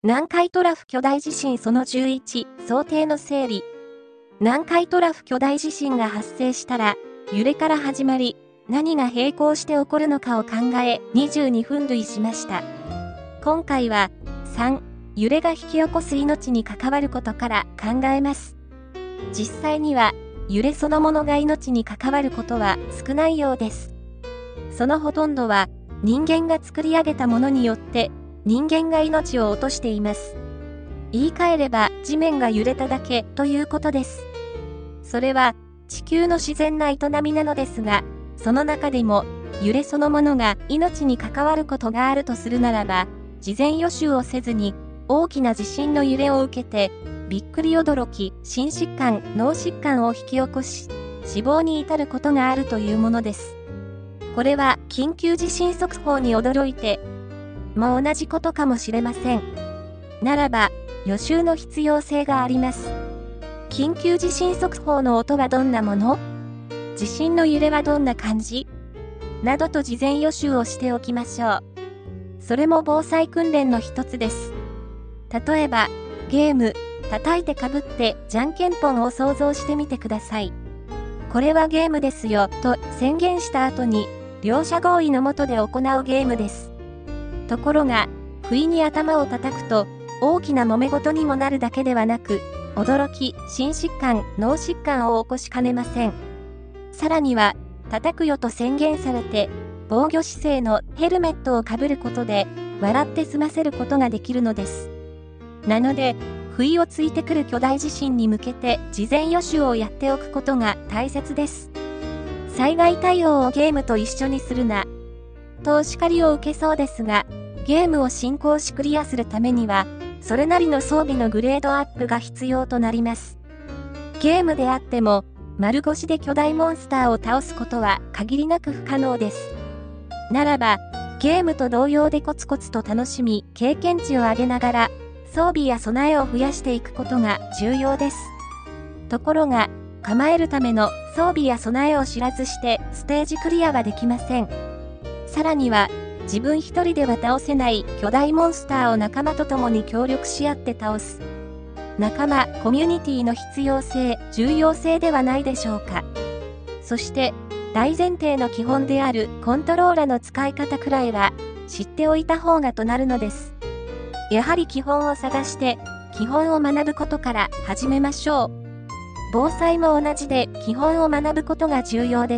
南海トラフ巨大地震その11、想定の整理。南海トラフ巨大地震が発生したら、揺れから始まり、何が並行して起こるのかを考え、22分類しました。今回は、3、揺れが引き起こす命に関わることから考えます。実際には、揺れそのものが命に関わることは少ないようです。そのほとんどは、人間が作り上げたものによって、人間が命を落としています。言い換えれば地面が揺れただけということです。それは地球の自然な営みなのですが、その中でも揺れそのものが命に関わることがあるとするならば、事前予習をせずに大きな地震の揺れを受けて、びっくり驚き、心疾患、脳疾患を引き起こし、死亡に至ることがあるというものです。これは緊急地震速報に驚いて、も同じことかもしれません。ならば、予習の必要性があります。緊急地震速報の音はどんなもの？地震の揺れはどんな感じ？などと事前予習をしておきましょう。それも防災訓練の一つです。例えば、ゲーム、叩いてかぶってじゃんけんぽんを想像してみてください。これはゲームですよ、と宣言した後に、両者合意の下で行うゲームです。ところが、不意に頭を叩くと、大きな揉め事にもなるだけではなく、驚き、心疾患、脳疾患を起こしかねません。さらには、叩くよと宣言されて、防御姿勢のヘルメットをかぶることで、笑って済ませることができるのです。なので、不意をついてくる巨大地震に向けて、事前予習をやっておくことが大切です。災害対応をゲームと一緒にするな、とお叱りを受けそうですが、ゲームを進行しクリアするためには、それなりの装備のグレードアップが必要となります。ゲームであっても、丸腰で巨大モンスターを倒すことは限りなく不可能です。ならば、ゲームと同様でコツコツと楽しみ、経験値を上げながら、装備や備えを増やしていくことが重要です。ところが、構えるための装備や備えを知らずしてステージクリアはできません。さらには、自分一人では倒せない巨大モンスターを仲間と共に協力し合って倒す。仲間、コミュニティの必要性、重要性ではないでしょうか。そして、大前提の基本であるコントローラの使い方くらいは知っておいた方がとなるのです。やはり基本を探して、基本を学ぶことから始めましょう。防災も同じで基本を学ぶことが重要です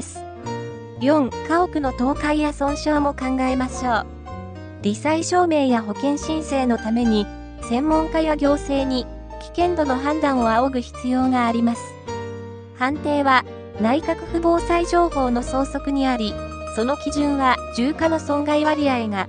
。4. 家屋の倒壊や損傷も考えましょう。罹災証明や保険申請のために、専門家や行政に危険度の判断を仰ぐ必要があります。判定は内閣府防災情報の総則にあり、その基準は重火の損害割合が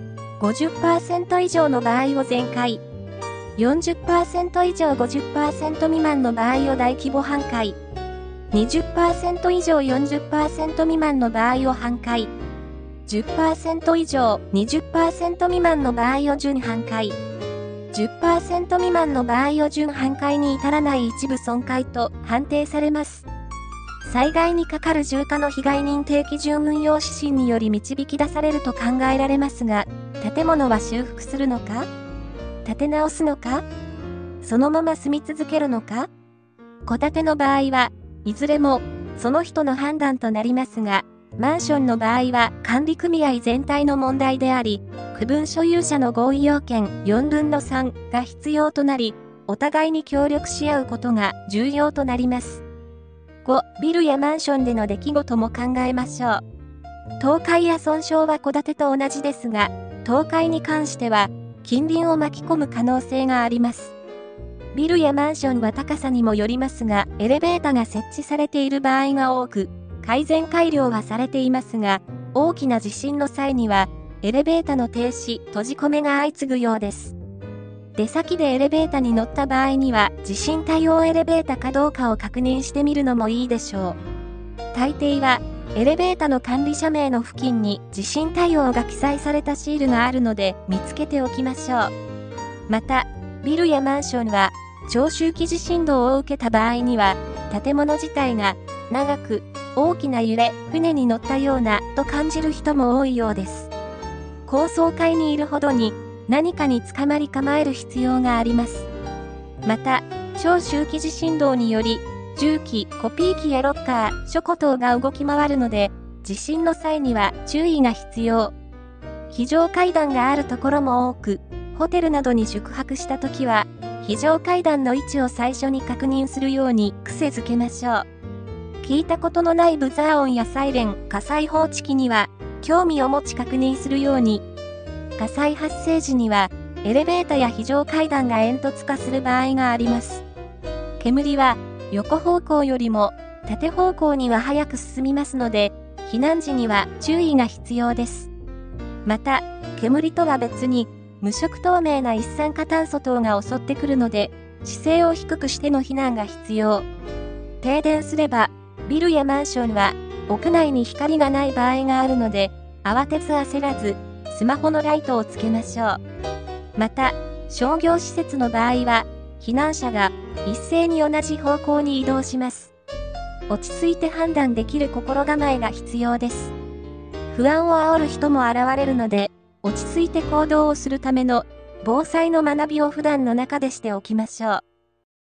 50% 以上の場合を全壊、40% 以上 50% 未満の場合を大規模半壊、20% 以上 40% 未満の場合を半壊、10% 以上 20% 未満の場合を準半壊、10% 未満の場合を準半壊に至らない一部損壊と判定されます。災害にかかる重火の被害認定基準運用指針により導き出されると考えられますが、建物は修復するのか？建て直すのか？そのまま住み続けるのか？戸建ての場合は、いずれもその人の判断となりますが、マンションの場合は管理組合全体の問題であり、区分所有者の合意要件4分の3が必要となり、お互いに協力し合うことが重要となります。5. ビルやマンションでの出来事も考えましょう。倒壊や損傷は戸建てと同じですが、倒壊に関しては、近隣を巻き込む可能性があります。ビルやマンションは高さにもよりますが、エレベーターが設置されている場合が多く、改善改良はされていますが、大きな地震の際には、エレベーターの停止、閉じ込めが相次ぐようです。出先でエレベーターに乗った場合には、地震対応エレベーターかどうかを確認してみるのもいいでしょう。大抵は、エレベーターの管理者名の付近に地震対応が記載されたシールがあるので見つけておきましょう。また、ビルやマンションは、長周期地震動を受けた場合には、建物自体が長く大きな揺れ、船に乗ったようなと感じる人も多いようです。高層階にいるほどに何かに捕まり構える必要があります。また、超周期地震動により、重機、コピー機やロッカー、書庫等が動き回るので、地震の際には注意が必要。非常階段があるところも多く、ホテルなどに宿泊したときは、非常階段の位置を最初に確認するように癖づけましょう。聞いたことのないブザー音やサイレン、火災報知器には、興味を持ち確認するように。火災発生時には、エレベータや非常階段が煙突化する場合があります。煙は、横方向よりも、縦方向には早く進みますので、避難時には注意が必要です。また、煙とは別に、無色透明な一酸化炭素等が襲ってくるので、姿勢を低くしての避難が必要。停電すれば、ビルやマンションは、屋内に光がない場合があるので、慌てず焦らず、スマホのライトをつけましょう。また、商業施設の場合は、避難者が一斉に同じ方向に移動します。落ち着いて判断できる心構えが必要です。不安を煽る人も現れるので、落ち着いて行動をするための防災の学びを普段の中でしておきましょう。